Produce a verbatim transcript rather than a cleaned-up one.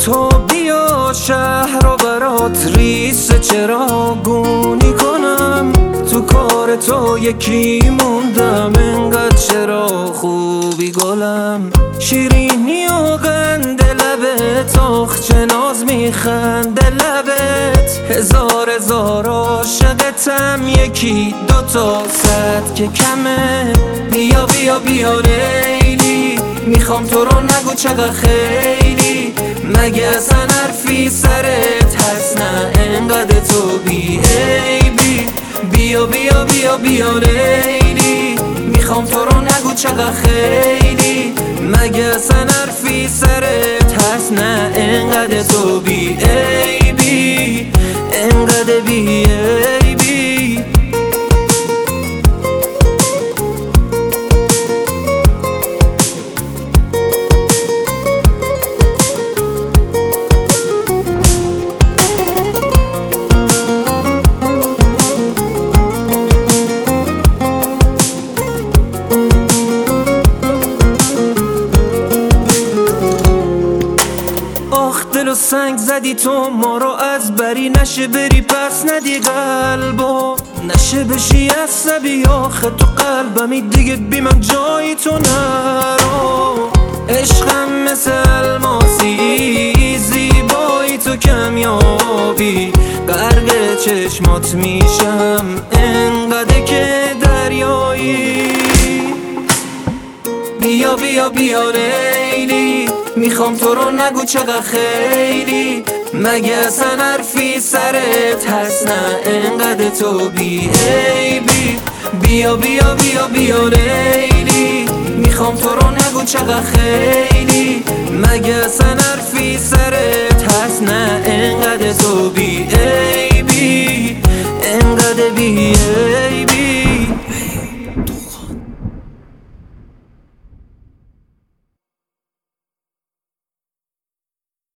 تو بیا شهر رو برات ریس چراغونی کنم، تو کار تو یکی موندم، انقدر چرا خوبی گلم. شیرینی و قند لبت، آخ چه ناز میخنده لبت، هزار هزار عاشقتم، یکی دوتا صد که کمه. بیا بیا بیا لیلی، میخوام تو رو، نگو چقدر خیلی، مگه اصلا حرفی سرت هست؟ نه انقدر تو بی عیبی. بیا بیا بیا بیا لیلی، میخوام تو رو، نگو چقدر خیلی، مگه اصلا حرفی سرت هست؟ نه انقدر تو بی عیبی، انقدر بی عیبی. آخ دل و سنگ زدی تو ما رو از بری، نشه بری پس ندی قلبو، نشه بشی عصبی، آخه تو قلبمی دیگه بی من جایی تو نرو. عشقم مثل الماسی، زیبایی تو کمیابی، غرق چشمات میشم انقدر که دریایی. بیا بیا بیا لیلی، میخوام تو رو، نگو چقدر خیلی، مگه اصلا حرفی سرت هست؟ نه انقدر تو بی عیبی. بیا بیا بیا بیا لیلی، میخوام تو رو، نگو چقدر خیلی، مگه اصلا حرفی سرت هست؟ نه انقدر تو بی عیبی، انقدر بی عیبی.